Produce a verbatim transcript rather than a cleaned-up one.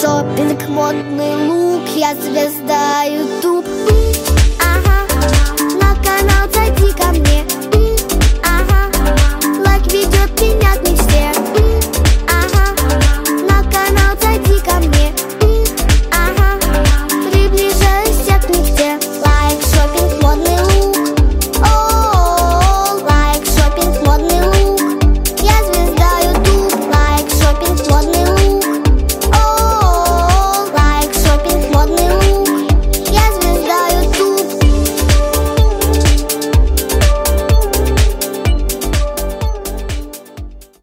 Шопинг, модный лук, я звезда ютуб. Ага, на канал зайди ко мне.